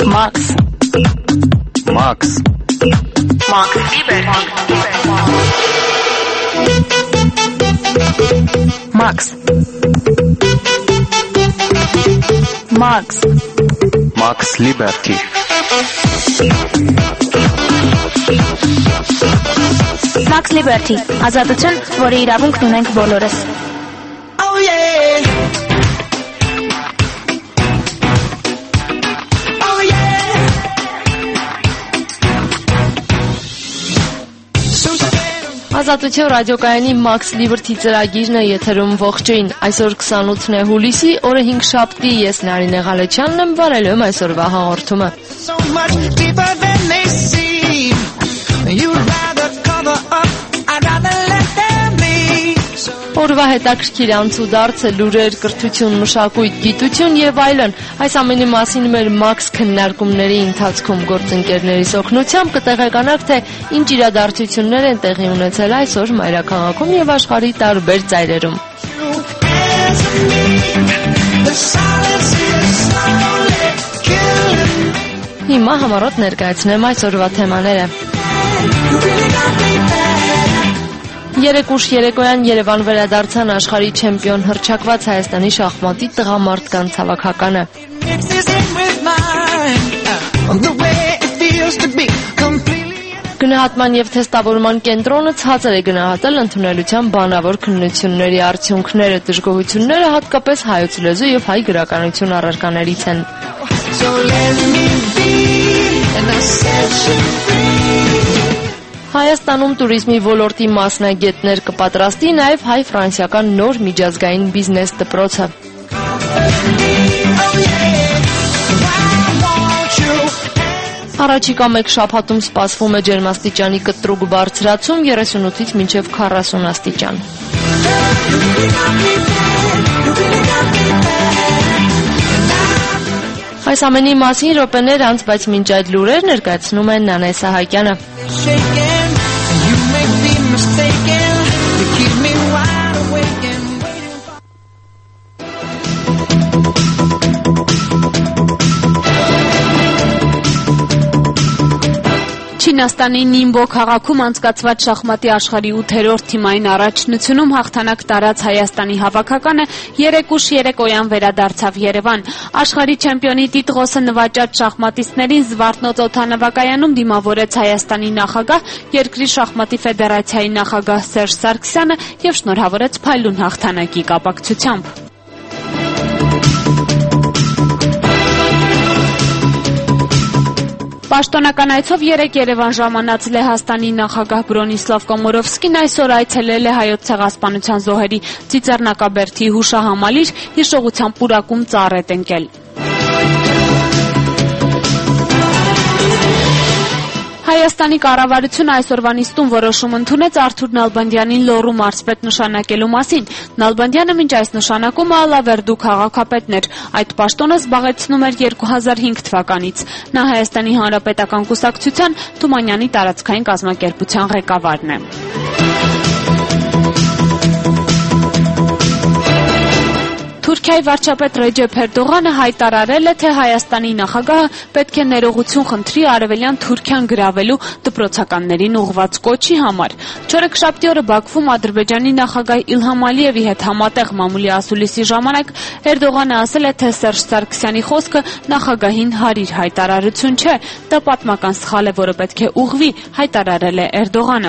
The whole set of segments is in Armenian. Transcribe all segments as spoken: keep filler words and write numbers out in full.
Max. Max. Max Liberty. Max. Max. Max Liberty. Max Liberty. Ազատություն, որի իրավունքն ունենք բոլորս։ Oh yeah. Oh yeah. Ազատություն ռադիոկայանի Max Liberty ծրագիրն է եթերում ողջույն։ Այսօր քսանութն է հուլիսի, օրը հինգշաբթի, ես Նարինե Ղալեչյանն եմ, վարելու եմ այսօրվա հաղորդումը։ So much deeper than they seem. You'd rather cover up. I'd rather let them be. Օրվա հետաքրքիր անցուդարձը, լուրեր, կրթություն, մշակույթ, գիտություն եւ այլն։ Այս ամենի մասին մեր Max քննարկումների ընթացքում գործընկերներիս օգնությամբ կտեղեկանանք, թե ինչ իրադարձություններ են տեղի ունեցել այսօր մայրաքաղաքում եւ աշխարհի տարբեր ծայրերում։ Հիմա համառոտ ներկայացնեմ այսօրվա թեմաները։ Երեք ուշ երեկոյան Երևան վերադարձան աշխարհի չեմպիոն հռչակված Հայաստանի շախմատի տղամարդկանց հավաքականը։ Գնահատման եւ թեստավորման կենտրոնը ցածր է գնահատել ընդունելության բանավոր քննությունների արդյունքները, դժգոհությունները հատկապես հայոց լեզու եւ հայ գրականություն առարկաներից են։ Հայաստանում туриզմի ոլորտի մասնագետներ կպատրաստի նաև հայ-ֆրանսիական նոր միջազգային բիզնես դպրոցը։ Առաջիկա մեկ շաբաթում սպասվում է ջերմաստիճանի կտրուկ բարձրացում երեսունութից մինչև քառասուն աստիճան։ Այս ամենի մասին րոպեներ անց, բայց մինչ այդ լուրեր ներկայացնում են Նանե Սահակյանը։ Չինաստանի Նիմբո քաղաքում անցկացված շախմատի աշխարհի ութերորդ թիմային առաջնությունում հաղթանակ տարած Հայաստանի հավաքականը երեք ուշ երեկոյան վերադարձավ Երևան։ Աշխարհի չեմպիոնի տիտղոսը նվաճած շախմատիստներին Զվարթնոց օդանավակայանում դիմավորեց Հայաստանի նախագահ, երկրի շախմատի ֆեդերացիայի նախագահ Սերժ Սարգսյանը եւ շնորհավորեց փայլուն հաղթանակի կապակցությամբ։ Պաշտոնական այցով երեկ Երևան ժամանած Լեհաստանի նախագահ Բրոնիսլավ Կոմորովսկին այսօր այցելել է Հայոց ցեղասպանության զոհերի Ծիծեռնակաբերդի հուշահամալիր, հիշողության պուրակում ծառ է տնկել։ Հայաստանի կառավարությունը այսօրվա նիստում որոշում ընդունեց Արթուր Նալբանդյանին Լոռու մարզպետ նշանակելու մասին։ Նալբանդյանը մինչ այս նշանակումը Ալավերդու քաղաքապետն էր։ Այդ պաշտոնը զբաղեցնում էր երկու հազար հինգ թվականից։ Նա Հայաստանի Հանրապետական կուսակցության Թումանյանի տարածքային կազմակերպության ղեկավարն է։ Թուրքիայի վարչապետ Ռեջեփ Էրդողանը հայտարարել է, թե Հայաստանի նախագահը պետք է ներողություն խնդրի արևելյան Թուրքիան գրավելու դպրոցականներին ուղղված կոչի համար։ Չորեքշաբթի օրը Բաքվում Ադրբեջանի նախագահ Իլհամ Ալիևի հետ համատեղ մամուլի ասուլիսի ժամանակ Էրդողանը ասել է, թե Սերժ Սարգսյանի խոսքը նախագահին հարիր հայտարարություն չէ, դա պատմական սխալ է, որը պետք է ուղղվի, հայտարարել է Էրդողանը։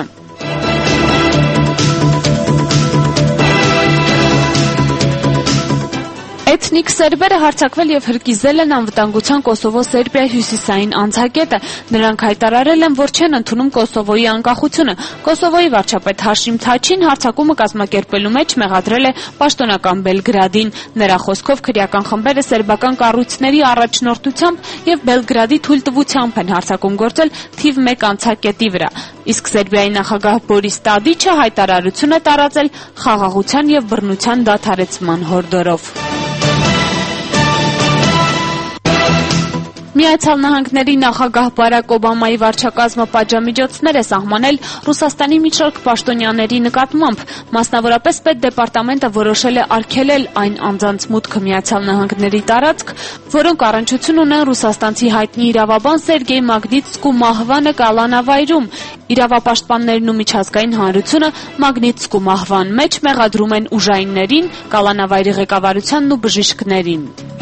Էթնիկ սերբերը հարձակվել եւ հրկիզել են անվտանգության Կոսովո-Սերբիա հյուսիսային անցակետը։ Նրանք հայտարարել են, որ չեն ընդունում Կոսովոյի անկախությունը։ Կոսովոյի վարչապետ Հաշիմ Թաչին հարձակումը կազմակերպելու մեջ մեղադրել է պաշտոնական Բելգրադին։ Նրա խոսքով քրեական խմբերը սերբական կառույցների առաջնորդությամբ եւ Բելգրադի թույլտվությամբ են հարձակում գործել թիվ մեկ անցակետի վրա։ Իսկ Սերբիայի նախագահ Բորիս Տադիչը հայտարարություն է տարածել խաղաղության եւ բռնության դադարեցման հորդորով։ Միացյալ Նահանգների նախագահ Բարակ Օբամայի վարչակազմը պատժամիջոցներ է սահմանել Ռուսաստանի մի շարք պաշտոնյաների նկատմամբ, մասնավորապես Պետդեպարտամենտը որոշել է արգելել այն անձանց մուտքը Միացյալ Նահանգների տարածք, որոնք առնչություն ունեն ռուսաստանցի հայտնի իրավաբան Սերգեյ Մագնիտսկու մահվանը կալանավայրում։ Իրավապաշտպաններն ու միջազգային հանրությունը Մագնիտսկու մահվան մեջ մեղադրում են ուժայիններին, կալանավայրի ղեկավարությանն ու բժիշկներին։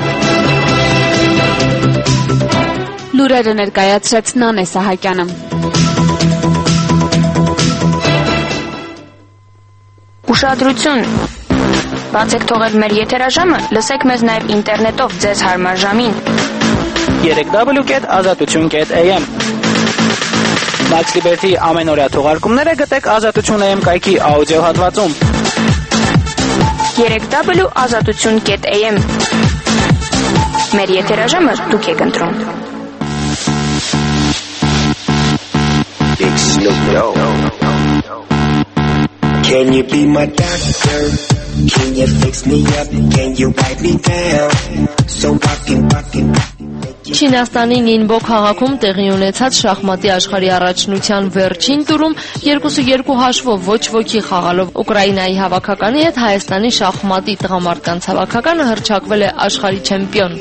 Լուրերը ներկայացրեց Նանե Սահակյանը։ Ուշադրություն։ Բացեք թողել մեր եթերաժամը, լսեք մեզ նաև ինտերնետով ձեզ հարմար ժամին։ երեք դաբլյու կետ ազատություն կետ էյ էմ Max Liberty ամենօրյա թողարկումները գտեք ազատություն էյ էմ կայքի աուդիո հատվածում։ երեք դաբլյու ազատություն կետ էյ էմ Մեր եթերաժամը դուք եք ընտրում։ Big Snoop Dogg. Can you be my doctor? Can you fix me up? Can you wipe me down? So rockin', rockin'. Չինաստանի Նինբո քաղաքում տեղի ունեցած շախմատի աշխարհի առաջնության վերջին տուրում երկուսը երկու հաշվով ոչ ոքի խաղալով Ուկրաինայի հավաքականի հետ Հայաստանի շախմատի տղամարդկանց հավաքականը հռչակվել է աշխարհի չեմպիոն։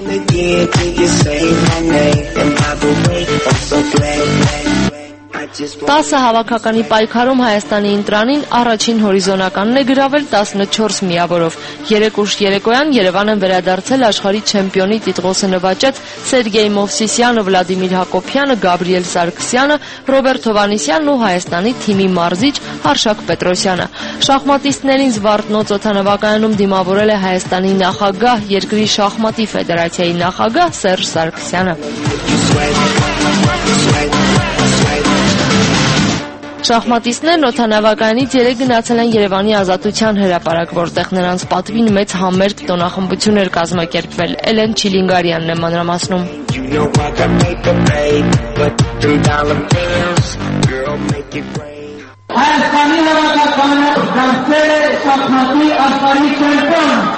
տասը հավաքականի պայքարում Հայաստանի ընտրանին առաջին հորիզոնականն է գրավել տասնչորս միավորով։ Երեք ուշ երեկոյան Երևան են վերադարձել աշխարհի չեմպիոնի տիտղոսը նվաճած Սերգեյ Մովսիսյանը, Վլադիմիր Հակոբյանը, Գաբրիել Սարգսյանը, Ռոբերտ Հովանիսյանն ու Հայաստանի թիմի մարզիչ Արշակ Պետրոսյանը։ Շախմատիստներին Զվարթնոց օդանավակայանում դիմավորել է Հայաստանի նախագահ, երկրի շախմատի ֆեդերացիայի նախագահ Սերժ Սարգսյանը։ Շախմատիստներն օդանավակայանից երեկ գնացել են Երևանի Ազատության հրապարակ, որտեղ նրանց պատվին մեծ համերգ տոնախմբություն էր կազմակերպվել։ Էլեն Չիլինգարյանն է մանրամասնում։ Հայաստանի հավաքականը դարձել է շախմատի աշխարհի չեմպիոն։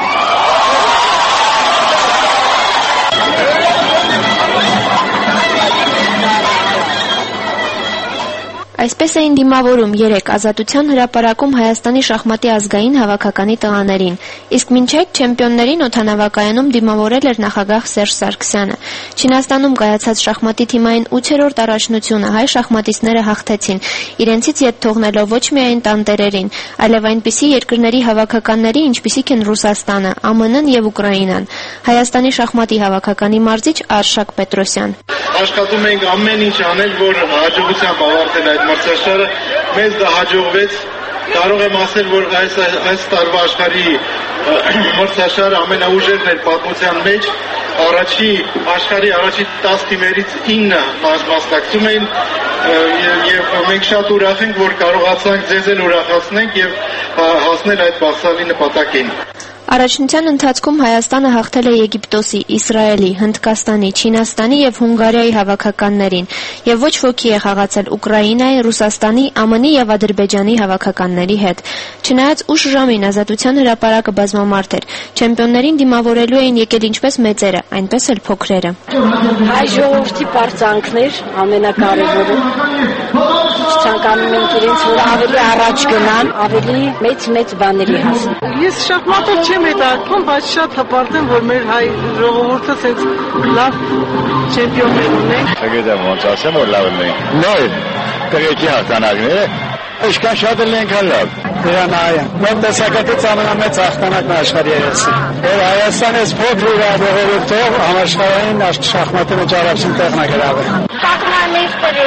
Այսպես էին դիմավորում երեկ Ազատության հրապարակում Հայաստանի շախմատի ազգային հավաքականի տղաներին, իսկ մինչ այդ չեմպիոններին օդանավակայանում դիմավորել էր նախագահ Սերժ Սարգսյանը։ Չինաստանում կայացած շախմատի թիմային ութերորդ առաջնությունը հայ շախմատիստները հաղթեցին, իրենցից ետ թողնելով ոչ միայն տանտերերին, այլև այնպիսի երկրների հավաքականների, ինչպիսիք են Ռուսաստանը, Α Մ Ն-ն եւ Ուկրաինան։ Հայաստանի շախմատի հավաքականի մարզիչ Արշակ Պետրոսյան։ Աշխատում ենք ամեն ինչ անել, որ հաջողությամբ ավարտել այդ մրցաշարը, մեզ դա հաջողվեց, կարող եմ ասել, որ այս, այս տարվա աշխարհի մրցաշարը ամենաուժերն էր պատմության մեջ, առաջի աշխարհի առաջի տասը թիմերից ինը մասնակցում էին եւ մենք շատ ուրախ ենք, որ կարողացանք ձեզ էլ ուրախացնենք եւ հասնել այդ բարձրալի նպատակին։ Առաջնության ընթացքում Հայաստանը հաղթել է Եգիպտոսի, Իսրայելի, Հնդկաստանի, Չինաստանի եւ Հունգարիայի հավաքականներին եւ ոչ ոքի է խաղացել Ուկրաինայի, Ռուսաստանի, Ა Մ Ն-ի եւ Ադրբեջանի հավաքականների հետ։ Չնայած ուշ ժամին Ազատության հրապարակը բազմամարդ էր, չեմպիոններին դիմավորելու էին եկել ինչպես մեծերը, այնպես էլ փոքրերը։ Հայ ժողովրդի պարծանքներ ամենակարևորը։ Ցանկանում ենք իրենց որ ավելի առաջ գնան, ավելի մեծ-մեծ բաների հասնեն։ Ես շախմատով չեմ հետաքրքրում, բայց շատ հպարտ եմ, որ մեր հայ ժողովուրդը ցենց լավ չեմպիոններ ունեն։ Չգիտեմ ոնց ասեմ, որ լավ ունենք։ Նոր կրեկի հաղթանակները Իշքան շատ էլ ենք հալավ։ Իրանայ է։ Մեր տեսակետից ամենամեծ հաղթանակն աշխարհի երեսի։ Որ Հայաստանը փոքր ժողովուրդով համաշխարհային շախմատի մեջ առաջին տեղն է գրավել։ Շախմատիստների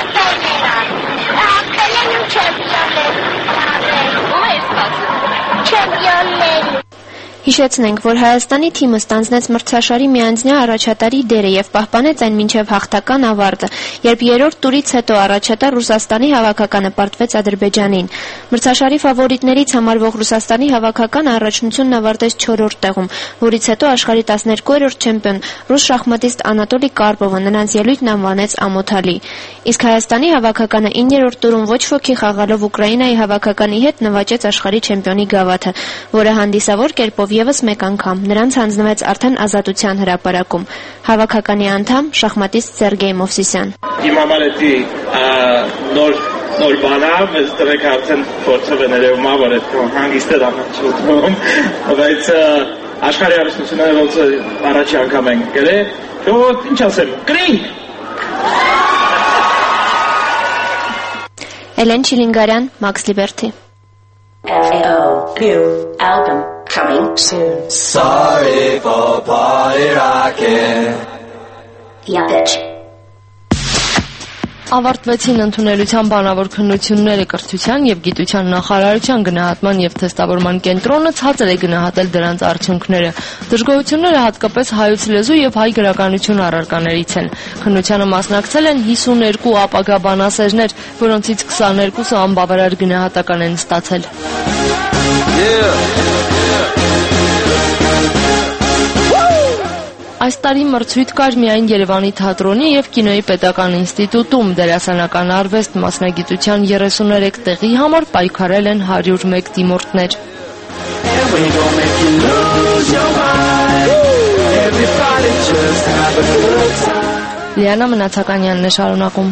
չեմպիոններ։ Հիշեցնենք, որ Հայաստանի թիմը ստանձնեց մրցաշարի միանձնյա առաջատարի դերը եւ պահպանեց այն մինչեւ հաղթական ավարտը, երբ երրորդ տուրից հետո առաջատար Ռուսաստանի հավաքականը պարտվեց Ադրբեջանին։ Մրցաշարի ֆավորիտներից համարվող Ռուսաստանի հավաքականը առաջնությունն ավարտեց չորրորդ տեղում, որից հետո աշխարհի տասներկուերորդ չեմպիոն ռուս շախմատիստ Անատոլի Կարպովը նրանց ելույթն անվանեց ամոթալի։ Իսկ Հայաստանի հավաքականը իններորդ տուրում ոչ ոքի խաղալով Ուկրաինայի հավաքականի հետ նվաճեց աշխարհի չեմպիոնի գավաթը, որը հանդիսավոր կերպով եւս մեկ անգամ նրանց հանձնվեց արդեն ազատության հրապարակում։ Հավաքականի անդամ շախմատիստ Սերգեյ Մովսիսյան։ Իմ համար էդի նոր նոր բանա, մեզ տվեք արդեն փորձով է ներևումա, որ այդ հանգիստ է դամաչում, բայց աշխարհի հարստությունները ոնց առաջի անգամ են գրել, որ ինչ ասեմ, գրի։ Էլեն Չիլինգարյան, Մաքս Լիբերթի։ New album coming soon. Sorry for party rocking. Yeah, bitch. Ավարտվեցին ընդունելության բանավոր քննությունները կրթության եւ գիտության նախարարության գնահատման եւ թեստավորման կենտրոնը ցածր է գնահատել դրանց արդյունքները։ Դժգոհությունները հատկապես հայոց լեզու եւ հայ գրականություն առարկաներից են։ Քննությանը մասնակցել են հիսուներկու ապագա բանասերներ, որոնցից քսաներկուսը անբավարար գնահատական են ստացել։ Այս տարի մրցույթ կար միայն Երևանի թատրոնի եւ կինոյի պետական ինստիտուտում դերասանական արվեստ մասնագիտության երեսուներեք տեղի համար պայքարել են հարյուր մեկ դիմորդներ։ Լիանա Մնացականյանն է շարունակում։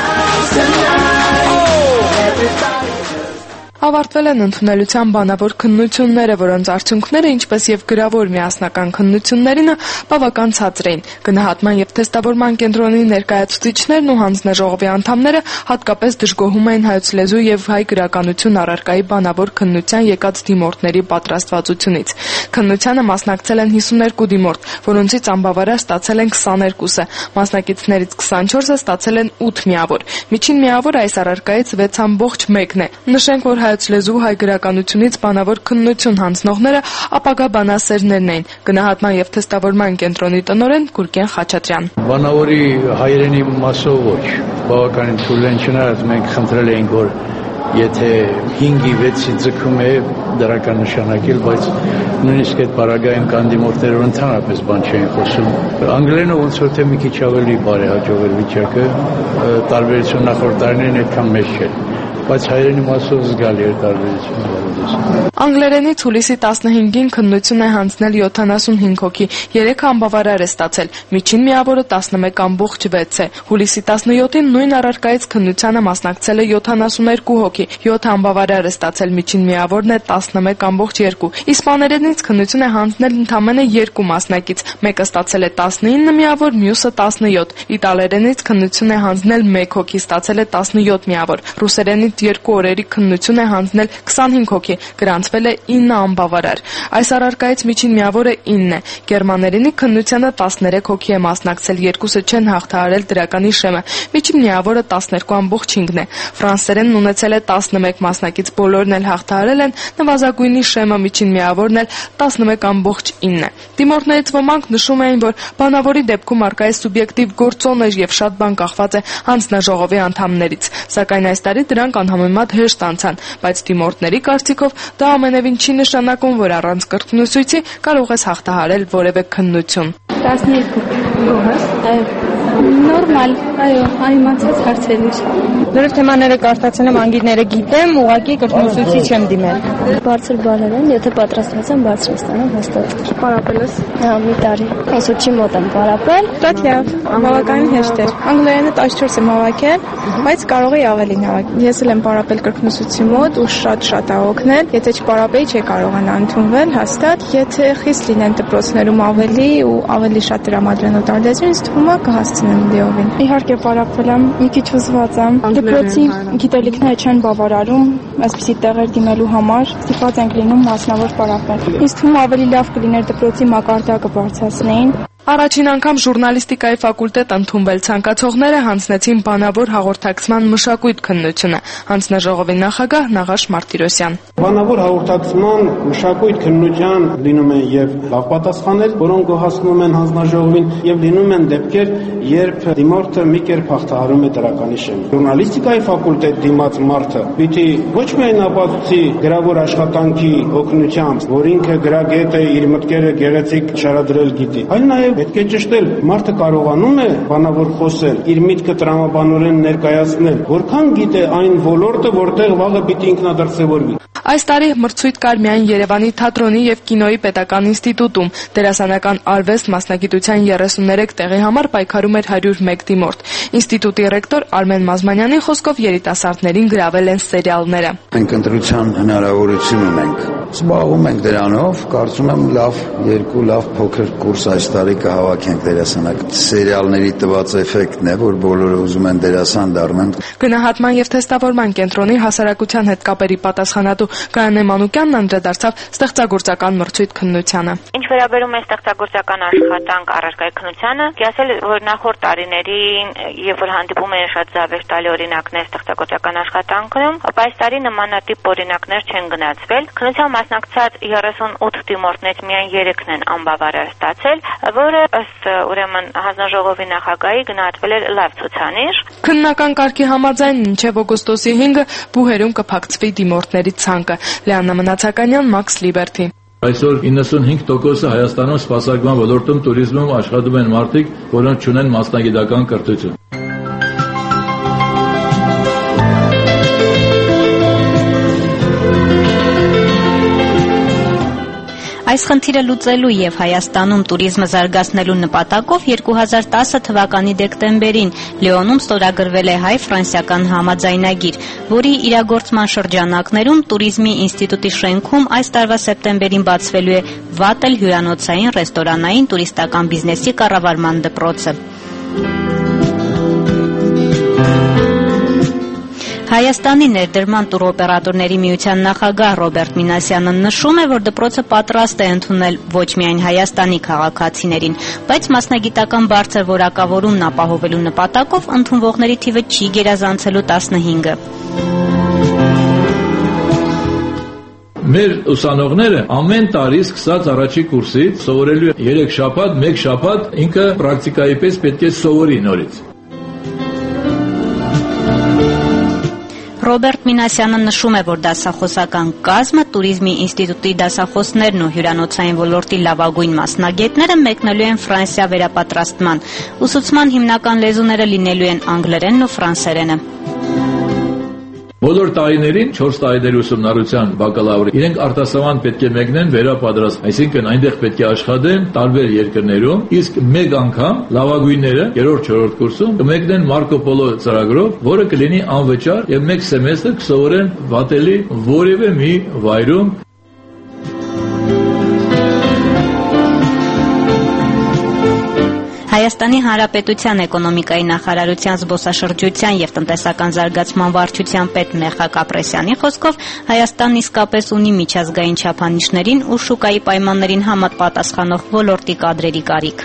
Ավարտվել են ընդունելության բանավոր քննությունները, որոնց արդյունքները, ինչպես եւ գրավոր միասնական քննություններինը, բավական ցածր էին։ Գնահատման եւ թեստավորման կենտրոնի ներկայացուցիչներն ու հանձնաժողովի անդամները հատկապես դժգոհում էին հայոց լեզու եւ հայ գրականություն առարկայի բանավոր քննության եկած դիմորդների պատրաստվածությունից։ Քննությանը մասնակցել են հիսուներկու դիմորդ, որոնցից անբավարար ստացել են քսաներկուսը, մասնակիցներից քսանչորսը ստացել են ութ միավոր։ Միջին միավոր այս առարկայից վեց ամբողջ մեկն է։ Նշենք, որ հայոց լեզու հայ գրականությունից բանավոր քննություն հանձնողները ապագա բանասերներն էին։ Գնահատման եւ թեստավորման կենտրոնի տնօրեն Գուրգեն Խաչատրյան։ Բանավորի հայերենի մասով ոչ, բավականին թույլ են, չնայած մենք խնդրել էինք, որ եթե հինգի վեցի ձգում է դրական նշանակել, բայց նույնիսկ այդ պարագայում կան դիմորդներ, որ ընդհանրապես բան չէին խոսում։ Անգլերենը ոնց որ թե մի քիչ ավելի բարեհաջող էր վիճակը, տարբերություն նախորդ տարիներին այդքան մեծ չէր, բայց հայերենի մասով զգալի էր տարբերությունը։ Անգլերենից հուլիսի տասնհինգին քննություն է հանձնել յոթանասունհինգ հոգի, երեքը անբավարար է ստացել, միջին միավորը տասնմեկ ամբողջ վեց է։ Հուլիսի տասնյոթին նույն առարկայից քննությանը մասնակցել է յոթանասուներկու հոգի, յոթ անբավարար է ստացել, միջին միավորն է տասնմեկ ամբողջ երկու։ Իսպաներենից քննություն է հանձնել ընդամենը երկու մասնակից, մեկը ստացել է տասնինը միավոր, մյուսը տասնյոթ։ Իտալերենից քննություն է հանձնել մեկ հոգի, ստացել է տասնյոթ միավոր։ Ռուսերենից երկու օրերի քննություն է հանձնել քսանհինգ հոգի, գրանցվել է ինը անբավարար։ Այս առարկայից միջին միավորը ինն է։ Գերմաներենի քննությանը տասներեք հոգի է մասնակցել, երկուսը չեն հաղթահարել դրականի շեմը, միջին միավորը տասներկու ամբողջ հինգն է։ Ֆրանսերենն ունեցել է տասնմեկ մասնակից, բոլորն էլ հաղթահարել են, նվազագույնի շեմը, միջին միավորն էլ տասնմեկ ամբողջ ինն է։ Դիմորդներից ոմանք նշում էին, որ բանավորի դեպքում արկայի սուբյեկտիվ գործոն էր եւ շատ բան կախված է հանձնաժողովի անդամներից, սակայն այս տարի դրանք անհամեմատ հեշտ անցան, բայց դիմորդների կարծիքով դա ամենևին չի նշանակում, որ առանց կրկնուսույցի կարող ես հաղթահարել որևէ քննություն։ տասներկու գոհս, նորմալ, այո, անիմացած հարցերից։ Լրիվ թեմաները կարդացել եմ, անգիրները գիտեմ, ուղղակի կրկնուսույցի չեմ դիմել։ Բարձր բաներ են, եթե պատրաստված եմ, բարձր ստանամ հաստատ։ Պարապել ես։ Հա, մի տարի։ Ուսուցչի մոտ եմ պարապել։ Շատ լավ, բավականին հեշտ էր։ Անգլերենը տասնչորս եմ հավաքել, բայց կարող էի ավելին հավաքել։ Ես էլ եմ պարապել կրկնուսույցի մոտ ու շատ-շատ ա օգնել։ Եթե չպարապեի, չէի կարողանա ընդունվել հաստատ։ Եթե խիստ լինեն դպրոցներում ավելի ու ավելի շատ տրամադրեն օտար լեզու, ինձ թվում է կհասցնեմ լիովին։ Իհարկե պարապել եմ, մի քիչ հուզված եմ։ Դպրոցի գիտելիքները չեն բավարարում այսպիսի տեղեր դիմելու համար, ստիպված ենք լինում մասնավոր պարապել։ Ինձ թվում է ավելի լավ կլիներ դպրոցի մակարդակը բարձրացնեին։ Առաջին անգամ ժուրնալիստիկայի ֆակուլտետ ընդունվել ցանկացողները հանձնեցին բանավոր հաղորդակցման մշակույթ քննությունը։ Հանձնաժողովի նախագահ Նաղաշ Մարտիրոսյան։ Բանավոր հաղորդակցման մշակույթ քննության լինում են եւ լավ պատասխանել, որոնք գոհացնում են հանձնաժողովին, եւ լինում են դեպքեր, երբ դիմորդը մի կերպ հաղթահարում է դրականի շեմը։ Ժուրնալիստիկայի ֆակուլտետ դիմաց մարդը պիտի ոչ միայն ապացուցի գրավոր աշխատանքի օգնությամբ, որ ինքը գրագետ է, իր մտքերը գեղեցիկ շարադրել գիտի, այլ նաեւ պետք է ճշտել։ Մարդը կարողանում է բանավոր խոսել, իր միտքը տրամաբանորեն ներկայացնել, որքան գիտե այն ոլորտը, որտեղ վաղը պիտի ինքնադրսևորվի։ Այս տարի մրցույթ կար միայն Երևանի թատրոնի և կինոյի պետական ինստիտուտում։ Դերասանական արվեստ մասնագիտության երեսուններեք տեղի համար պայքարում էր հարյուր մեկ դիմորդ։ Ինստիտուտի ռեկտոր Արմեն Մազմանյանի խոսքով երիտասարդներին գրավել են սերիալները։ Մենք ընտրության հնարավորություն ունենք, զբաղվում ենք դրանով, կարծում եմ լավ երկու լավ փոքր կուրս այս տարի կհավաքենք դերասանակ։ Սերիալների տված էֆեկտն է, որ բոլորը ուզում են դերասան դառնան։ Գնահատման և թեստավորման կենտրոնի հասարակության հետ կապերի պատասխանատու Գայանե Մանուկյանն անդրադարձավ ստեղծագործական մրցույթ քննությանը։ Ինչ վերաբերում է ստեղծագործական աշխատանք առարկայի քննությանը, ասել որ նախորդ տարիներին, երբ որ հանդիպում էին շատ զավեշ տալի օրինակներ ստեղծագործական աշխատանքում, ապա այս տարի նմանատիպ օրինակներ չեն գնացվել։ Քննության մասնակցած երեսունութ դիմորդներից միայն երեքն են անբավարար ստացել, որը ըստ ուրեմն հանձնաժողովի նախագահի գնահատվել էր լավ ցուցանիշ։ Քննական կարգի համաձայն մինչև օգոստոսի հինգը բուհերում կփակցվի դիմորդների ցանկը։ Լեաննա Մնացականյան, Max Liberty։ Այսօր իննսունհինգ տոկոսը Հայաստանում սպասարկման ոլորտում туриզմում աշխատում են մարդիկ, որոնք ունեն մասնագիտական կրթություն։ Այս խնդիրը լուծելու եւ Հայաստանում туриզմը զարգացնելու նպատակով երկու հազար տասը թվականի դեկտեմբերին Լիոնում ստորագրվել է հայ-ֆրանսիական համաձայնագիր, որի իրագործման շրջանակներում Туриզմի ինստիտուտի շենքում այս տարվա սեպտեմբերին բացվելու է Վատել հյուրանոցային, ռեստորանային, տուրիստական բիզնեսի կառավարման դպրոցը։ Հայաստանի ներդրման տուրօպերատորների միության նախագահ Ռոբերտ Մինասյանը նշում է, որ դպրոցը պատրաստ է ընդունել ոչ միայն Հայաստանի քաղաքացիներին, բայց մասնագիտական բարձր որակավորումն ապահովելու նպատակով ընդունվողների թիվը չի գերազանցելու տասնհինգը։ Մեր ուսանողները ամեն տարի սկսած առաջի կուրսից սովորելու երեք շաբաթ, մեկ շաբաթ ինքը պրակտիկայի պես պետք է սովորի նորից։ Ռոբերտ Մինասյանը նշում է, որ դասախոսական կազմը туриզմի ինստիտուտի դասախոսներն ու հյուրանոցային ոլորտի լավագույն մասնագետները մեկնելու են Ֆրանսիա վերապատրաստման։ Ուսուցման հիմնական լեզուները լինելու են անգլերենն ու ֆրանսերենը։ Բոլոր տարիներին չորս տարիների ուսումնառության բակալավրի իրենք արտասահման պետք է մեկնեն վերապատրաստ, այսինքն այնտեղ պետք է աշխատեն տարբեր երկրներում, իսկ մեկ անգամ լավագույնները երրորդ-չորրորդ կուրսում կմեկնեն Մարկո Պոլո ծրագրով, որը կլինի անվճար եւ մեկ սեմեստր կսովորեն Վատելի որևէ մի վայրում։ Հայաստանի Հանրապետության էկոնոմիկայի նախարարության զբոսաշրջության եւ տնտեսական զարգացման վարչության պետ Մեխակ Ապրեսյանի խոսքով Հայաստանն իսկապես ունի միջազգային չափանիշներին ու շուկայի պայմաններին համապատասխանող ոլորտի կադրերի կարիք։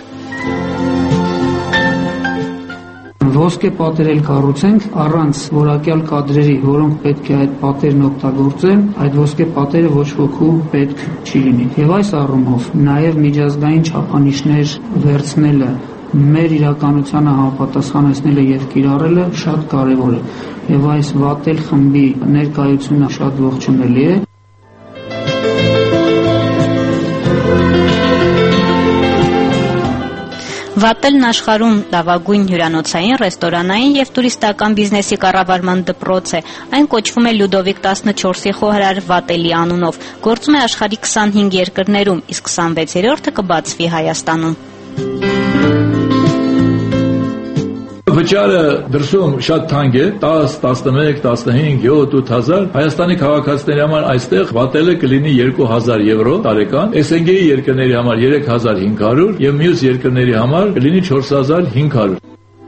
Ոսկե պատեր էլ կառուցենք առանց որակյալ կադրերի, որոնք պետք է այդ պատերն օգտագործեն, այդ ոսկե պատերը ոչ ոքու պետք չի լինի։ Եվ այս առումով նաև միջազգային չափանիշներ վերցնելը, մեր իրականությանը համապատասխանեցնելը եւ կիրառելը շատ կարեւոր է։ Եվ այս Վատել խմբի ներկայությունը շատ ողջունելի է։ Վատելն աշխարհում լավագույն հյուրանոցային, ռեստորանային եւ տուրիստական բիզնեսի կառավարման դպրոց է։ Այն կոչվում է Լյուդովիկ տասնչորսի խոհարար Վատելի անունով։ Գործում է աշխարհի քսանհինգ երկրներում, իսկ քսանվեցերորդը կբացվի Հայաստանում։ Վճարը դրսում շատ թանկ է, տաս, տասնմեկ, տասնհինգ, յոթ, ութ հազար։ Հայաստանի քաղաքացիների համար այստեղ վատելը կլինի երկու հազար եվրո տարեկան, էս են ջի երկրների համար երեք հազար հինգ հարյուր եւ մյուս երկրների համար կլինի չորս հազար հինգ հարյուր։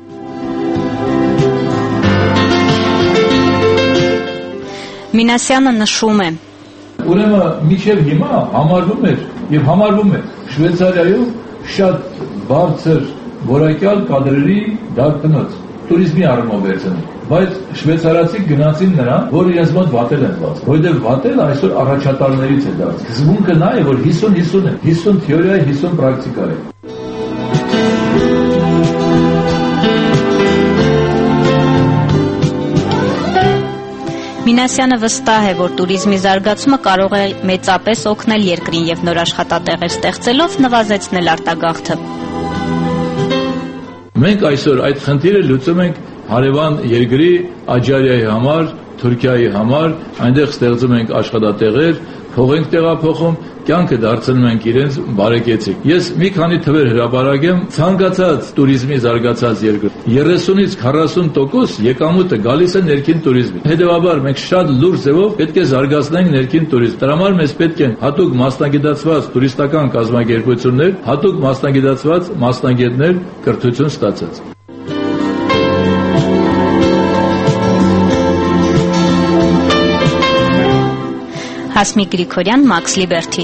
Մինասյանը նշում է. Ուրեմն միջև հիմա համարվում էր եւ համարվում է Շվեյցարիայում շատ բարձր որակյալ կադրերի դարբնոց туриզմի առումով վերցնում, բայց շվեյցարացի գնացին նրան, որ իրենց մոտ վատել են բաց, որովհետև վատելը այսօր առաջատարներից է դարձել։ Սկզբունքը նա է, որ հիսուն հիսուն է, հիսուն թեորիա է, հիսուն պրակտիկա է։ Մինասյանը վստահ է, որ туриզմի զարգացումը կարող է մեծապես օգնել երկրին եւ նոր աշխատատեղեր ստեղծելով նվազեցնել արտագաղթը։ Մենք այսօր այդ խնդիրը լուծում ենք հարևան երկրի Աջարիայի համար, Թուրքիայի համար, այնտեղ ստեղծում ենք աշխատատեղեր, փող ենք տեղափոխում, կյանքը դարձնում ենք իրենց բարեկեցիկ։ Ես մի քանի թվեր հրապարակեմ ցանկացած туриզմի զարգացած երկր երեսունից քառասուն տոկոս եկամուտը գալիս է ներքին туриզմից։ Հետևաբար մենք շատ լուրջ ձևով պետք է զարգացնենք ներքին туриզմ։ Դրա համար մեզ պետք են հատուկ մասնագիտացված տուրիստական կազմակերպություններ, հատուկ մասնագիտացված մասնագետներ, կրթություն ստացած։ Հասմիկ Գրիգորյան, Max Liberty.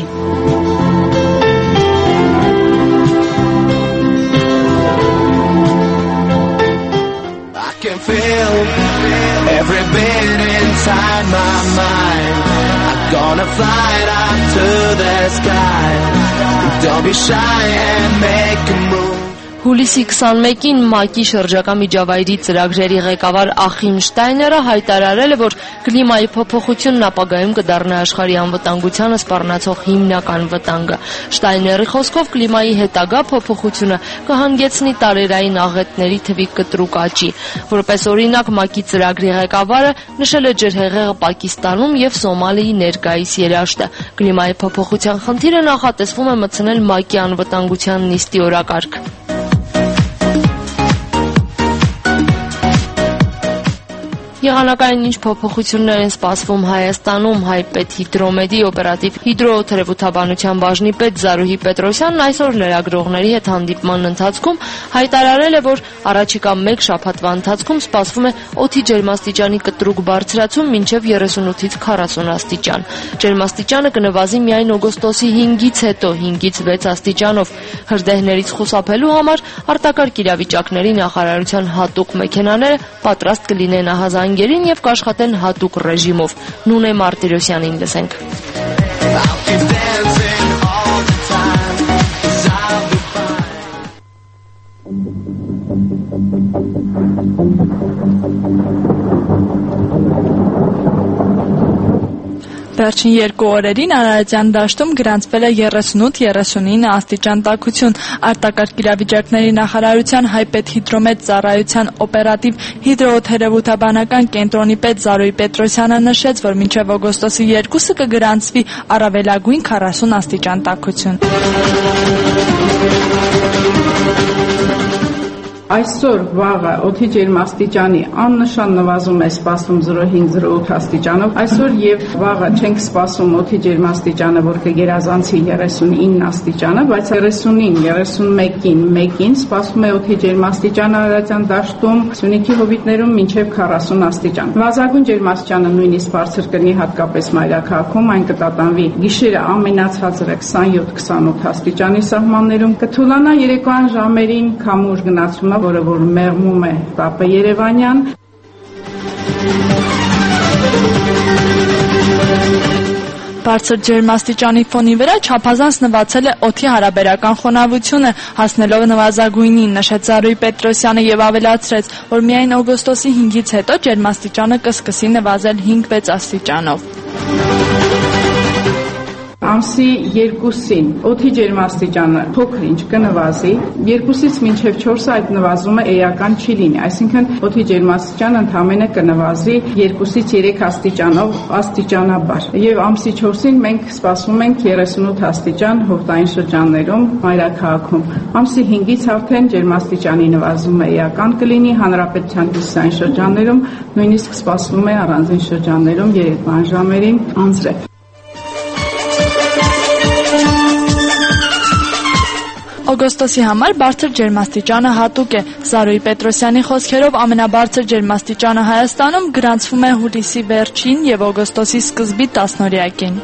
I can feel every beat inside my mind. I'm gonna fly it up to the sky. Don't be shy and make a move. Հուլիսի քսանմեկին ՄԱԿ-ի շրջակա միջավայրի ծրագրերի ղեկավար Ախիմ Շտայները հայտարարել է, որ կլիմայի փոփոխությունն ապագայում կդառնա աշխարհի անվտանգությանը սպառնացող հիմնական վտանգը։ Շտայների խոսքով կլիմայի հետագա փոփոխությունը կհանգեցնի տարերային աղետների թվի կտրուկ աճի։ Որպես օրինակ ՄԱԿ-ի ծրագրի ղեկավարը նշել է ջրհեղեղը Պակիստանում եւ Սոմալիի ներկայիս երաշտը։ Կլիմայի փոփոխության խնդիրը նախատեսվում է մտցնել ՄԱԿ-ի անվտանգության նիստի օրակարգ։ Եղանակային ինչ փոփոխություններ են սպասվում Հայաստանում, հայ պետհիդրոմեդի օպերատիվ հիդրոօթերևութաբանության բաժնի պետ Զարուհի Պետրոսյանն այսօր լրագրողների հետ հանդիպման ընթացքում հայտարարել է, որ առաջիկա մեկ շաբաթվա ընթացքում սպասվում է օդի ջերմաստիճանի կտրուկ բարձրացում մինչև երեսունութից քառասուն աստիճան։ Ջերմաստիճանը կնվազի միայն օգոստոսի հինգից հետո հինգից վեց աստիճանով։ Հրդեհներից խուսափելու համար արտակարգ իրավիճակների նախարարության հատուկ մեքենաները պատրաստ կլինեն ահազանգերին եւ կաշխատեն հատուկ ռեժիմով։ Նունե Մարտիրոսյանին լսենք։ Վերջին երկու օրերին Արարատյան դաշտում գրանցվել է երեսունութ երեսունինը աստիճան տաքություն։ Արտակարգ իրավիճակների նախարարության հայ պետհիդրոմետ ծառայության օպերատիվ հիդրոօթերևութաբանական կենտրոնի պետ Զարուհի Պետրոսյանը նշեց, որ մինչև օգոստոսի երկուսը կգրանցվի առավելագույն քառասուն աստիճան տաքություն։ Այսօր վաղը օդի ջերմաստիճանի աննշան նվազում է սպասվում զրո հինգ զրո ութ աստիճանով։ Այսօր եւ վաղը չենք սպասում օդի ջերմաստիճանը, որ կգերազանցի երեսունինը աստիճանը, բայց երեսունին երեսունմեկին մեկին սպասվում է օդի ջերմաստիճանը Արարատյան դաշտում, Սյունիքի հովիտներում մինչեւ քառասուն աստիճան։ Վազագույն ջերմաստիճանը նույնիսկ բարձր կլինի հատկապես մայրաքաղաքում, այն կտատանվի գիշերը ամենացածրը քսանյոթ քսանութ աստիճանի սահմաններում, կթուլանա երեկոյան ժամերին քամուր գնացում որը որ մեղմում է տապը Երևանյան։ Բարձր ջերմաստիճանի ֆոնի վրա չափազանց նվացել է օդի հարաբերական խոնավությունը, հասնելով նվազագույնին, նշեց Զարուհի Պետրոսյանը եւ ավելացրեց, որ միայն օգոստոսի հինգից հետո ջերմաստիճանը կսկսի նվազել հինգ վեց աստիճանով։ Ամսի երկուսին օդի ջերմաստիճանը փոքր-ինչ կնվազի, երկուսից մինչև չորսը այդ նվազումը էական չի լինի, այսինքն օդի ջերմաստիճանը ընդամենը կնվազի երկուսից երեք աստիճանով աստիճանաբար։ Եվ ամսի չորսին մենք սպասում ենք երեսունութ աստիճան հովտային շրջաններում, մայրաքաղաքում։ Ամսի հինգից արդեն ջերմաստիճանի նվազումը էական կլինի հանրապետության հյուսիսային շրջաններում, նույնիսկ սպասվում է առանձին շրջաններում երեկոյան ժամերին անձրև։ Օգոստոսի համար բարձր ջերմաստիճանը հատուկ է։ Զարուհի Պետրոսյանի խոսքերով ամենաբարձր ջերմաստիճանը Հայաստանում գրանցվում է հուլիսի վերջին եւ օգոստոսի սկզբի տասնօրյակին։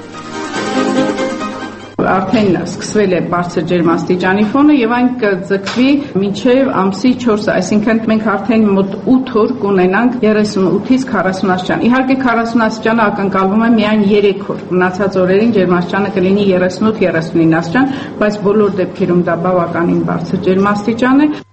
Արդեն սկսվել է բարձր ջերմաստիճանի ֆոնը եւ այն կձգվի մինչեւ ամսի չորսը, այսինքն մենք արդեն մոտ ութ օր կունենանք երեսունութից քառասուն աստիճան։ Իհարկե քառասուն աստիճանը ակնկալվում է միայն երեք օր։ Մնացած օրերին ջերմաստիճանը կլինի երեսունութ երեսունինը աստիճան, բայց բոլոր դեպքերում դա բավականին բարձր ջերմաստիճան է։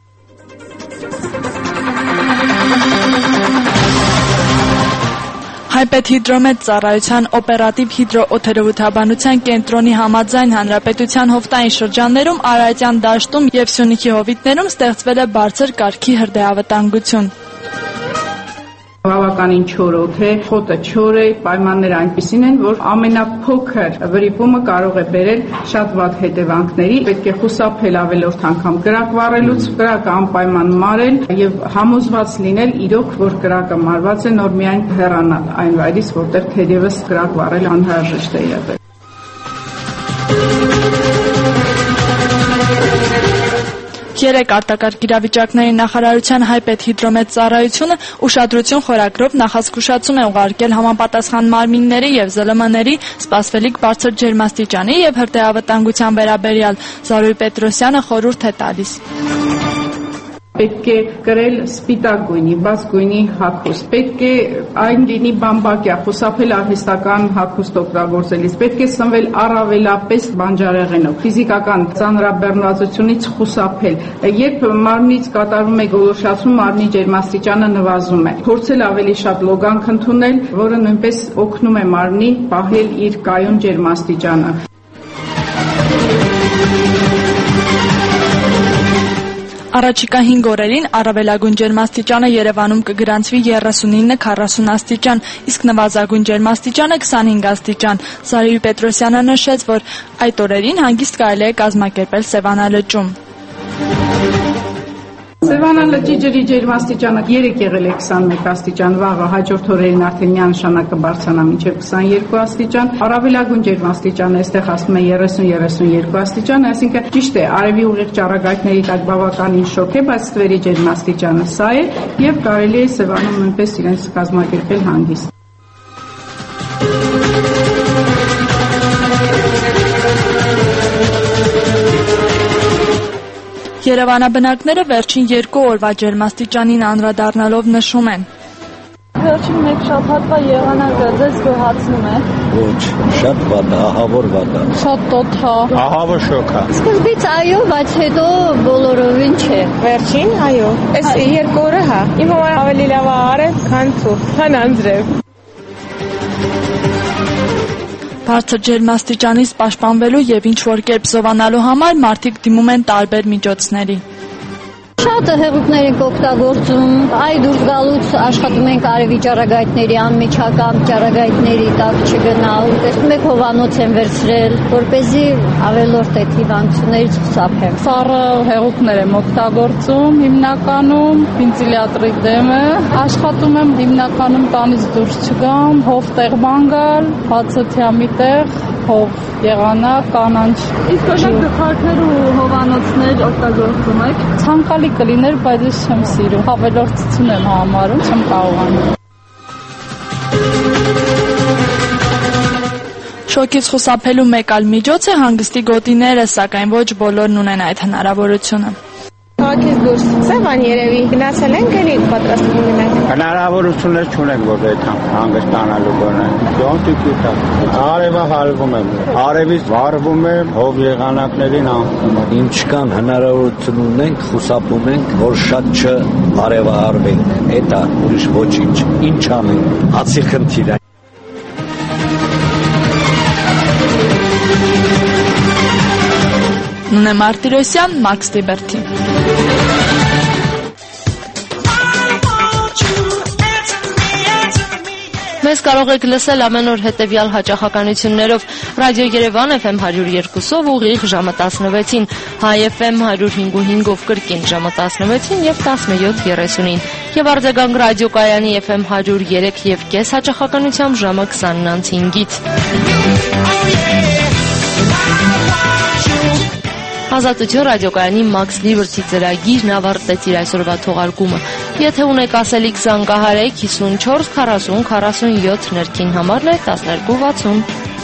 Հայպետհիդրոմետ ծառայության օպերատիվ հիդրոօթերոթաբանության կենտրոնի համաձայն հանրապետության հովտային շրջաններում Արարատյան դաշտում եւ Սյունիքի հովիտներում ստեղծվել է բարձր կարգի հրդեհավտանգություն։ Բավականին չորոք է, խոտը չոր է, պայմանները այնպիսին են, որ ամենափոքր վրիպումը կարող է բերել շատ վատ հետևանքների, պետք է խուսափել ավելորդ անգամ կրակ վառելուց, կրակը անպայման մարել եւ համոզված լինել իրոք, որ կրակը մարված է, նոր միայն հեռանալ այն վայրից, որտեղ թերևս կրակ վառել անհրաժեշտ է եղել։ Երեք արտակարգ իրավիճակների նախարարության հայպետհիդրոմետ ծառայությունը ուշադրություն խորագրով նախազգուշացում է ուղարկել համապատասխան մարմինների եւ զլ մ-ների սպասվելիք բարձր ջերմաստիճանի եւ հրդեհավտանգության վերաբերյալ։ Զարուհի Պետրոսյանը խորհուրդ է տալիս։ Պետք է կրել սպիտակ գույնի, բաց գույնի հագուստ, պետք է այն լինի բամբակյա, խուսափել արհեստական հագուստ օգտագործելիս, պետք է սնվել առավելապես բանջարեղենով, ֆիզիկական ծանրաբեռնվածությունից խուսափել, երբ մարմնից կատարվում է գոլորշացում, մարմնի ջերմաստիճանը նվազում է, փորձել ավելի շատ լոգանք ընդունել, որը նույնպես օգնում է մարմնին պահել իր կայուն ջերմաստիճանը։ Առաջիկա հինգ օրերին առավելագույն ջերմաստիճանը Երևանում կգրանցվի երեսունինը քառասուն աստիճան, իսկ նվազագույն ջերմաստիճանը քսանհինգ աստիճան։ Զարուհի Պետրոսյանը նշեց, որ այդ օրերին հանգիստ կարելի է կազմակերպել Սևանա լճում։ Սևանա լճի ջրի ջերմաստիճանը երեկ եղել է քսանմեկ աստիճան, վաղը հաջորդ օրերին արդեն միանշանակ կբարձրանա մինչև քսաներկու աստիճան, առավելագույն ջերմաստիճանը այստեղ ասում է երեսուն երեսունյոթ աստիճան, այսինքն ճիշտ է, արևի ուղիղ ճառագայթների տակ բավականին շոգ է, բայց ստվերի ջերմաստիճանը սա է եւ կարելի է Սևանում նույնպես իրենց կազմակերպել հանգիստ։ Երևանաբնակները վերջին երկու օրվա ջերմաստիճանին անդրադառնալով նշում են. Վերջին մեկ շաբաթվա եղանակը ձեզ գոհացնում է։ Ոչ, շատ վատ է, ահավոր վատ է։ Շատ տոթ է։ Ահավոր շոկ է։ Սկզբից այո, բայց հետո բոլորովին չէ։ Վերջին այո։ Այս երկու օրը հա։ Իմ համար ավելի լավ է արև, քան ցուրտ, քան անձրև։ Բարձր ջերմաստիճանից պաշտպանվելու եւ ինչ-որ կերպ զովանալու համար մարդիկ դիմում են տարբեր միջոցների։ Շատ հեղուկներ ենք օգտագործում, այ դուրս գալուց աշխատում ենք արևի ճառագայթների անմիջական ճառագայթների տակ չգնալ, տեսնում եք հովանոց են վերցրել, որպեսզի ավելորդ այդ հիվանդություններից խուսափենք։ Սառը հեղուկներ եմ օգտագործում, հիմնականում վենտիլյատորի դեմը, աշխատում եմ հիմնականում տանից դուրս չգամ, հով տեղման գալ, բացը թյամի տեղ, հով եղանակ, կանանչ։ Իսկ օրինակ գլխարկներ ու հովանոցներ օգտագործում եք։ Ցանկալի կլիներ, բայց ես չեմ սիրում։ Ավելորդ ցցուն եմ համարում, չեմ կարողանում։ Շոկից խուսափելու մեկ այլ միջոց է հանգստի գոտիները, սակայն ոչ բոլորն ունեն այդ հնարավորությունը։ Քաղաքից դուրս Սևան երևի գնացել ենք, էլի պատրաստվում ունենք։ Հնարավորություններ չունենք, որ այդ հանգստանալու բանը։ Դոնտիկի տա։ Արևը հալվում է։ Արևից վառվում է, հով եղանակներին անցնում է։ Ինչքան հնարավորություն ունենք, խուսափում ենք, որ շատ չարևահարվենք։ Էտա ուրիշ ոչինչ։ Ինչ անենք։ Հացի խնդիր է։ Նունե Մարտիրոսյան, Մաքս Լիբերթի։ Մեզ կարող եք լսել ամեն օր հետևյալ հաճախականություններով. Ռադիո Երևան Էֆ Էմ հարյուր երկուսով ուղիղ ժամը տասնվեցին, Հայ Էֆ Էմ հարյուր հինգ ու հինգով կրկին ժամը տասնվեցին եւ տասնյոթ երեսունին եւ արձագանք ռադիոկայանի Էֆ Էմ հարյուր երեք եւ կես հաճախականությամբ ժամը քսանն անց հինգից։ Ազատություն ռադիոկայանի Մաքս Լիբերթի ծրագիրն ավարտեց իր այսօրվա թողարկումը։ Եթե ունեք ասելիք, զանգահարեք հիսունչորս քառասուն քառասունյոթ, ներքին համարն է տասներկու վաթսուն։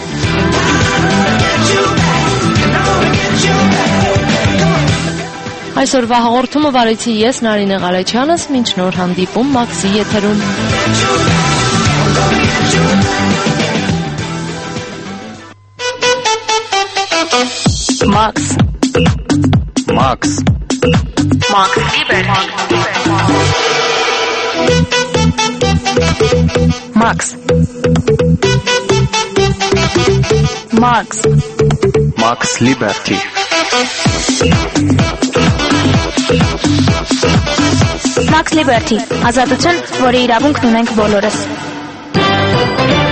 Այսօրվա հաղորդումը վարեցի ես, Նարինե Ղալեչյանս, մինչ նոր հանդիպում Մաքսի եթերում։ Մաքս Մաքս Մաքս Լիբերթի Max Max Max Liberty Max Liberty ազատություն, որի իրավունքն ունենք բոլորս